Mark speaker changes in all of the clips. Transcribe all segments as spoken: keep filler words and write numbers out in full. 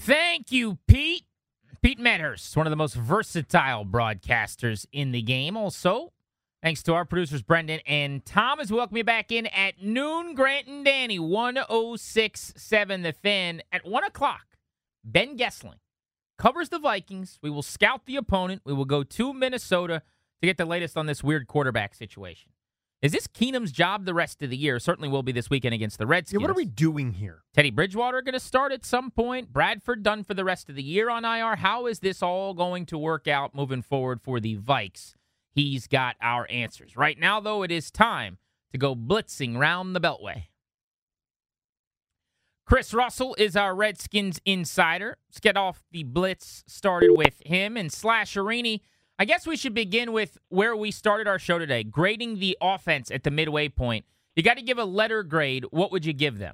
Speaker 1: Thank you, Pete. Pete Medhurst, one of the most versatile broadcasters in the game. Also, thanks to our producers, Brendan and Thomas. Welcome me back in at noon. Grant and Danny, one oh six point seven The Fan. At one o'clock, Ben Gessling covers the Vikings. We will scout the opponent. We will go to Minnesota to get the latest on this weird quarterback situation. Is this Keenum's job the rest of the year? Certainly will be this weekend against the Redskins.
Speaker 2: Yeah, what are we doing here?
Speaker 1: Teddy Bridgewater going to start at some point. Bradford done for the rest of the year on I R. How is this all going to work out moving forward for the Vikes? He's got our answers. Right now, though, it is time to go blitzing round the Beltway. Chris Russell is our Redskins insider. Let's get off the blitz started with him. And Slasherini, I guess we should begin with where we started our show today, grading the offense at the midway point. You got to give a letter grade. What would you give them?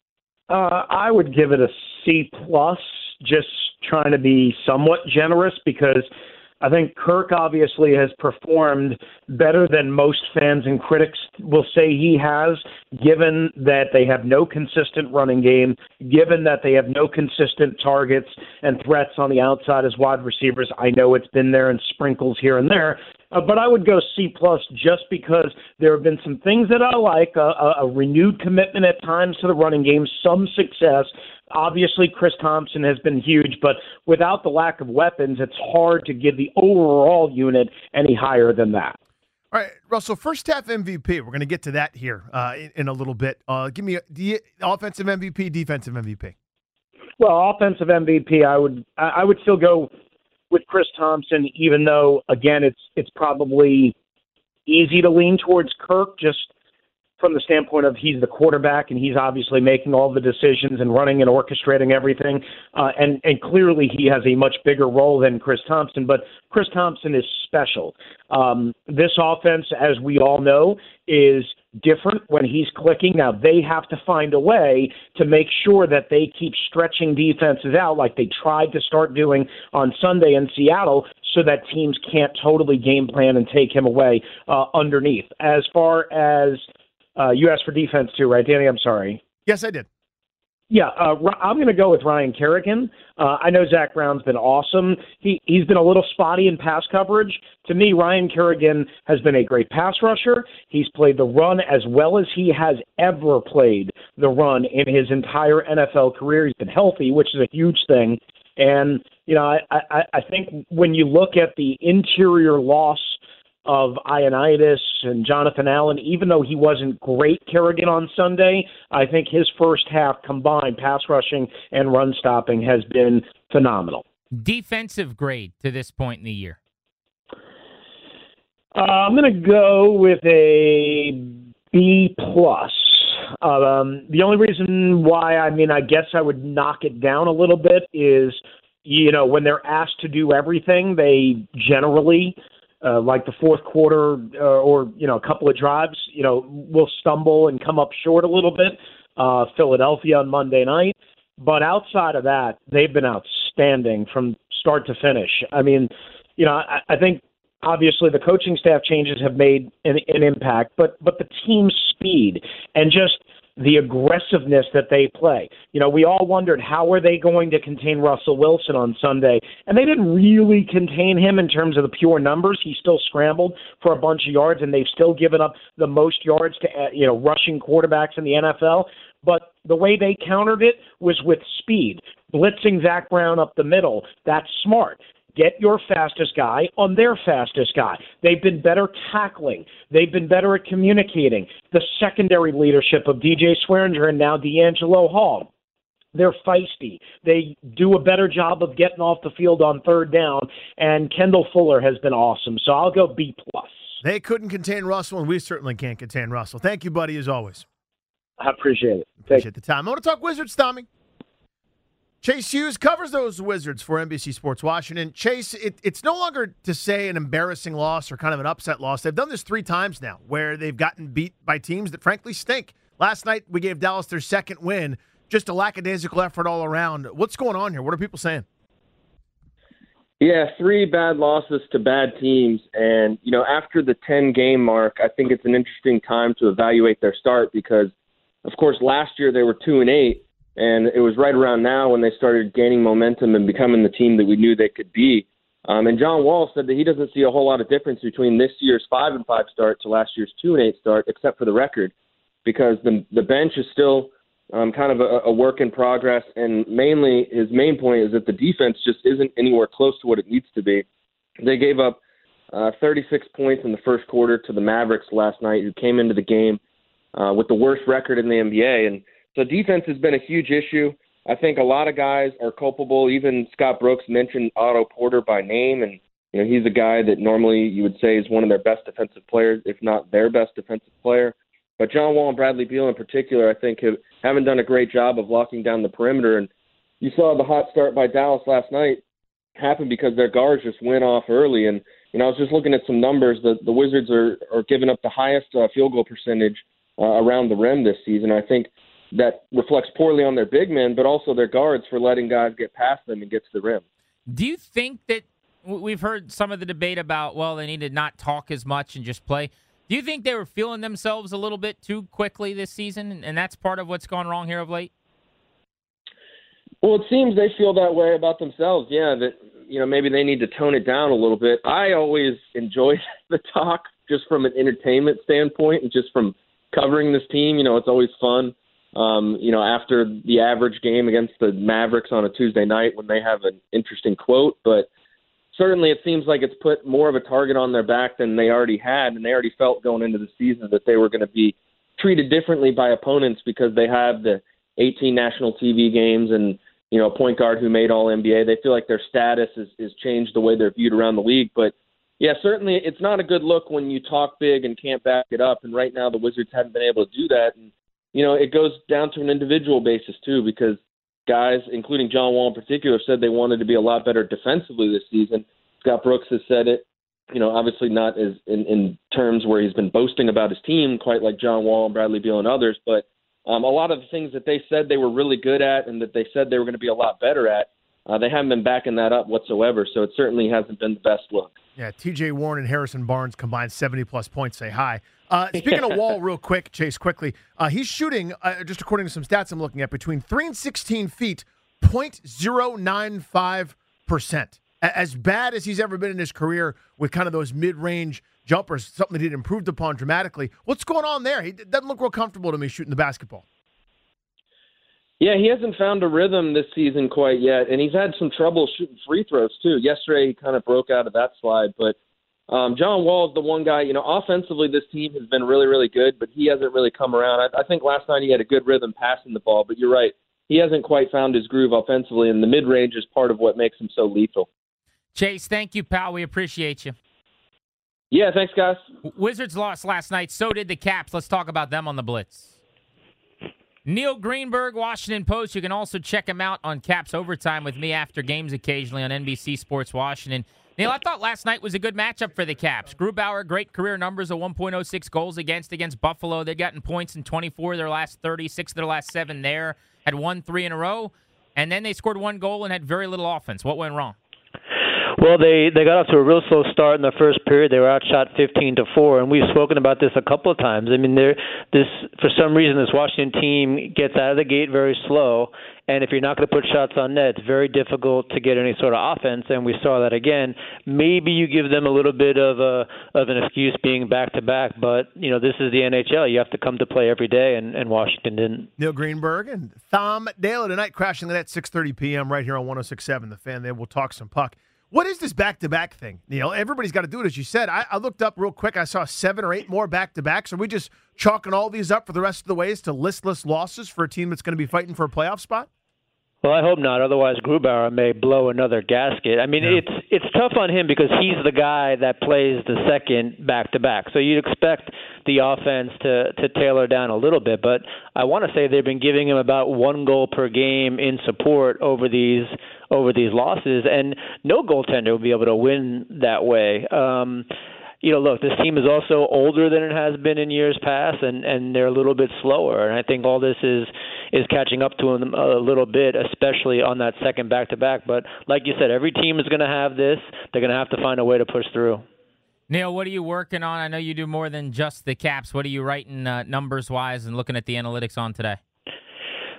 Speaker 3: Uh, I would give it a C plus, just trying to be somewhat generous because I think Kirk obviously has performed better than most fans and critics will say he has, given that they have no consistent running game, given that they have no consistent targets and threats on the outside as wide receivers. I know it's been there in sprinkles here and there, uh, but I would go C plus just because there have been some things that I like, uh, a, a renewed commitment at times to the running game, some success. Obviously, Chris Thompson has been huge, but without the lack of weapons, it's hard to give the overall unit any higher than that.
Speaker 2: All right, Russell, first half M V P. We're going to get to that here uh, in, in a little bit. Uh, give me a, the offensive M V P, defensive M V P.
Speaker 3: Well, offensive M V P, I would I would still go with Chris Thompson, even though, again, it's it's probably easy to lean towards Kirk, just from the standpoint of he's the quarterback and he's obviously making all the decisions and running and orchestrating everything. Uh, and, and clearly he has a much bigger role than Chris Thompson, but Chris Thompson is special. Um, this offense, as we all know, is different when he's clicking. Now they have to find a way to make sure that they keep stretching defenses out like they tried to start doing on Sunday in Seattle so that teams can't totally game plan and take him away uh, underneath. As far as Uh, you asked for defense too, right, Danny? I'm sorry.
Speaker 2: Yes, I did.
Speaker 3: Yeah, uh, I'm going to go with Ryan Kerrigan. Uh, I know Zach Brown's been awesome. He, he's been a little spotty in pass coverage. To me, Ryan Kerrigan has been a great pass rusher. He's played the run as well as he has ever played the run in his entire N F L career. He's been healthy, which is a huge thing. And, you know, I, I, I think when you look at the interior loss of Ioannidis and Jonathan Allen, even though he wasn't great, Kerrigan, on Sunday, I think his first half combined, pass rushing and run stopping, has been phenomenal.
Speaker 1: Defensive grade to this point in the year?
Speaker 3: Uh, I'm going to go with a B plus. Um, the only reason why, I mean, I guess I would knock it down a little bit is, you know, when they're asked to do everything, they generally Uh, like the fourth quarter uh, or, you know, a couple of drives, you know, will stumble and come up short a little bit. Uh, Philadelphia on Monday night. But outside of that, they've been outstanding from start to finish. I mean, you know, I, I think obviously the coaching staff changes have made an, an impact, but but the team speed and just the aggressiveness that they play. You know, we all wondered how are they going to contain Russell Wilson on Sunday, and they didn't really contain him in terms of the pure numbers. He still scrambled for a bunch of yards, and they've still given up the most yards to, you know, rushing quarterbacks in the N F L. But the way they countered it was with speed, blitzing Zach Brown up the middle. That's smart. Get your fastest guy on their fastest guy. They've been better tackling. They've been better at communicating. The secondary leadership of D J Swearinger and now D'Angelo Hall. They're feisty. They do a better job of getting off the field on third down, and Kendall Fuller has been awesome. So I'll go B plus.
Speaker 2: They couldn't contain Russell, and we certainly can't contain Russell. Thank you, buddy, as always.
Speaker 3: I appreciate it.
Speaker 2: Appreciate the time. I want to talk Wizards, Tommy. Chase Hughes covers those Wizards for N B C Sports Washington. Chase, it, it's no longer to say an embarrassing loss or kind of an upset loss. They've done this three times now where they've gotten beat by teams that frankly stink. Last night we gave Dallas their second win. Just a lackadaisical effort all around. What's going on here? What are people saying?
Speaker 4: Yeah, three bad losses to bad teams. And, you know, after the ten-game mark, I think it's an interesting time to evaluate their start because, of course, last year they were two and eight. And it was right around now when they started gaining momentum and becoming the team that we knew they could be. Um, and John Wall said that he doesn't see a whole lot of difference between this year's five and five start to last year's two and eight start, except for the record, because the the bench is still um, kind of a, a work in progress. And mainly, his main point is that the defense just isn't anywhere close to what it needs to be. They gave up uh, thirty-six points in the first quarter to the Mavericks last night, who came into the game uh, with the worst record in the N B A. And so defense has been a huge issue. I think a lot of guys are culpable. Even Scott Brooks mentioned Otto Porter by name, and you know he's a guy that normally you would say is one of their best defensive players, if not their best defensive player. But John Wall and Bradley Beal in particular, I think, have, haven't done a great job of locking down the perimeter. And you saw the hot start by Dallas last night happen because their guards just went off early. And you know I was just looking at some numbers. The, the Wizards are, are giving up the highest uh, field goal percentage uh, around the rim this season. I think that reflects poorly on their big men, but also their guards for letting guys get past them and get to the rim.
Speaker 1: Do you think that we've heard some of the debate about, well, they need to not talk as much and just play? Do you think they were feeling themselves a little bit too quickly this season, and that's part of what's gone wrong here of late?
Speaker 4: Well, it seems they feel that way about themselves, yeah, that you know maybe they need to tone it down a little bit. I always enjoy the talk just from an entertainment standpoint and just from covering this team. You know, it's always fun. Um, you know, after the average game against the Mavericks on a Tuesday night when they have an interesting quote. But certainly it seems like it's put more of a target on their back than they already had, and they already felt going into the season that they were going to be treated differently by opponents because they have the eighteen national T V games and, you know, a point guard who made all N B A. They feel like their status is, is changed the way they're viewed around the league. But, yeah, certainly it's not a good look when you talk big and can't back it up, and right now the Wizards haven't been able to do that. And you know, it goes down to an individual basis, too, because guys, including John Wall in particular, said they wanted to be a lot better defensively this season. Scott Brooks has said it, you know, obviously not as in, in terms where he's been boasting about his team, quite like John Wall and Bradley Beal and others. But um, a lot of the things that they said they were really good at and that they said they were going to be a lot better at, uh, they haven't been backing that up whatsoever. So it certainly hasn't been the best look.
Speaker 2: Yeah, T J Warren and Harrison Barnes combined seventy-plus points. Say hi. Uh, speaking of Wall, real quick, Chase, quickly, uh, he's shooting, uh, just according to some stats I'm looking at, between three and sixteen feet, point zero nine five percent. As bad as he's ever been in his career with kind of those mid-range jumpers, something that he'd improved upon dramatically. What's going on there? He doesn't look real comfortable to me shooting the basketball.
Speaker 4: Yeah, he hasn't found a rhythm this season quite yet, and he's had some trouble shooting free throws, too. Yesterday, he kind of broke out of that slide, but um, John Wall is the one guy, you know, offensively this team has been really, really good, but he hasn't really come around. I, I think last night he had a good rhythm passing the ball, but you're right. He hasn't quite found his groove offensively, and the mid-range is part of what makes him so lethal.
Speaker 1: Chase, thank you, pal. We appreciate you.
Speaker 4: Yeah, thanks, guys.
Speaker 1: Wizards lost last night. So did the Caps. Let's talk about them on the Blitz. Neil Greenberg, Washington Post. You can also check him out on Caps Overtime with me after games occasionally on N B C Sports Washington. Neil, I thought last night was a good matchup for the Caps. Grubauer, great career numbers of one point oh six goals against against Buffalo. They've gotten points in twenty-four of their last thirty, six of their last seven there. Had won three in a row. And then they scored one goal and had very little offense. What went wrong?
Speaker 5: Well, they, they got off to a real slow start in the first period. They were outshot fifteen to four, and we've spoken about this a couple of times. I mean, they're, this for some reason, this Washington team gets out of the gate very slow, and if you're not going to put shots on net, it's very difficult to get any sort of offense, and we saw that again. Maybe you give them a little bit of a of an excuse being back-to-back, but, you know, this is the N H L. You have to come to play every day, and, and Washington didn't.
Speaker 2: Neil Greenberg and Thom Daly tonight, crashing the net six thirty p.m. right here on one oh six point seven The Fan. There, we'll talk some puck. What is this back-to-back thing, Neil? Everybody's got to do it, as you said. I, I looked up real quick. I saw seven or eight more back-to-backs. Are we just chalking all these up for the rest of the ways to listless losses for a team that's going to be fighting for a playoff spot?
Speaker 5: Well, I hope not. Otherwise, Grubauer may blow another gasket. I mean, yeah. it's it's tough on him because he's the guy that plays the second back-to-back. So you'd expect the offense to, to tailor down a little bit. But I want to say they've been giving him about one goal per game in support over these over these losses, and no goaltender will be able to win that way. Um, you know, look, this team is also older than it has been in years past, and, and they're a little bit slower. And I think all this is is catching up to them a little bit, especially on that second back-to-back. But like you said, every team is going to have this. They're going to have to find a way to push through.
Speaker 1: Neil, what are you working on? I know you do more than just the Caps. What are you writing uh, numbers-wise and looking at the analytics on today?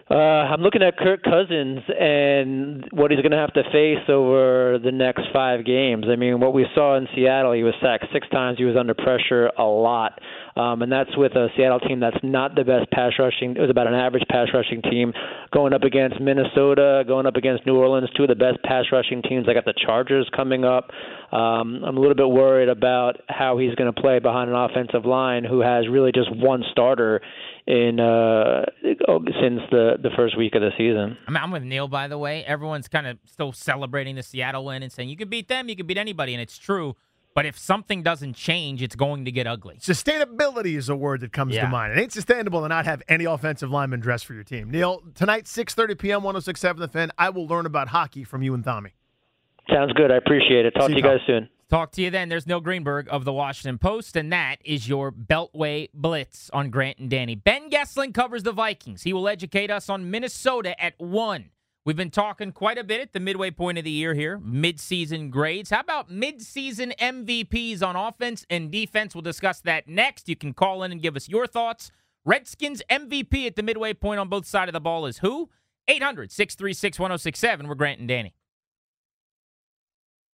Speaker 5: Uh, I'm looking at Kirk Cousins and what he's going to have to face over the next five games. I mean, what we saw in Seattle, he was sacked six times. He was under pressure a lot. Um, and that's with a Seattle team that's not the best pass rushing. It was about an average pass rushing team going up against Minnesota, going up against New Orleans, two of the best pass rushing teams. I got the Chargers coming up. Um, I'm a little bit worried about how he's going to play behind an offensive line who has really just one starter in uh, since the, the first week of the season.
Speaker 1: I mean, I'm with Neil, by the way. Everyone's kind of still celebrating the Seattle win and saying you can beat them, you can beat anybody, and it's true. But if something doesn't change, it's going to get ugly.
Speaker 2: Sustainability is a word that comes
Speaker 1: Yeah.
Speaker 2: to mind. It ain't sustainable to not have any offensive lineman dress for your team. Neil, tonight, six thirty p.m., one oh six point seven The Fan, I will learn about hockey from you and Tommy.
Speaker 5: Sounds good. I appreciate it. Talk
Speaker 2: See
Speaker 5: to you
Speaker 2: you,
Speaker 5: guys soon.
Speaker 1: Talk to you then. There's Neil Greenberg of the Washington Post, and that is your Beltway Blitz on Grant and Danny. Ben Gessling covers the Vikings. He will educate us on Minnesota at one. We've been talking quite a bit at the midway point of the year here, midseason grades. How about midseason M V Ps on offense and defense? We'll discuss that next. You can call in and give us your thoughts. Redskins M V P at the midway point on both sides of the ball is who? eight hundred, six three six, one oh six seven. We're Grant and Danny.